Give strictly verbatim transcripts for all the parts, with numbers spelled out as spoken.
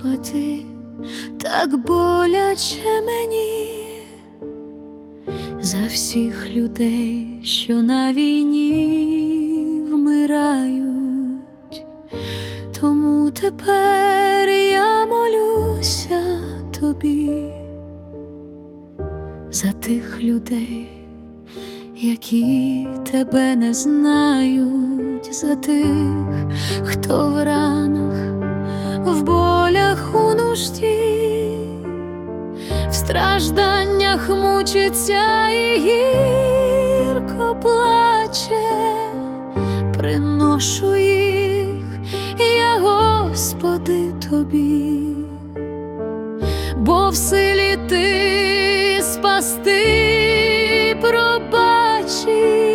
Господи, так боляче мені за всіх людей, що на війні вмирають. Тому тепер я молюся тобі за тих людей, які тебе не знають, за тих, хто в ранах, в болях, у нужді, в стражданнях мучиться і гірко плаче. Приношу їх я, Господи, тобі, бо в силі ти спасти, пробачить.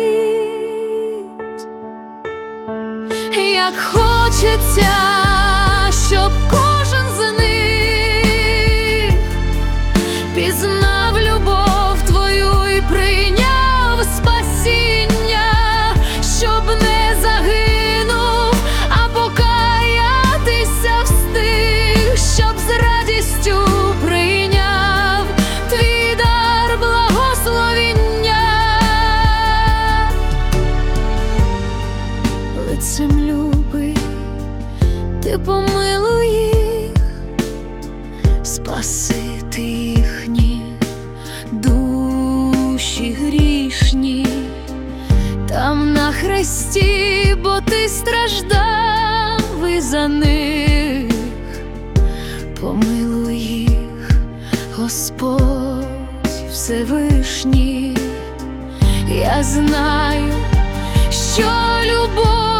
Як хочеться, щоб кожен з них пізнав любов твою і прийняв спасіння, щоб не загинув, а покаятися встиг, щоб з радістю прийняв твій дар благословіння. Лицем любий, ти помилуй їх, спасити їхні душі грішні там на хресті, бо ти страждав і за них. Помилуй їх, Господь Всевишній. Я знаю, що любов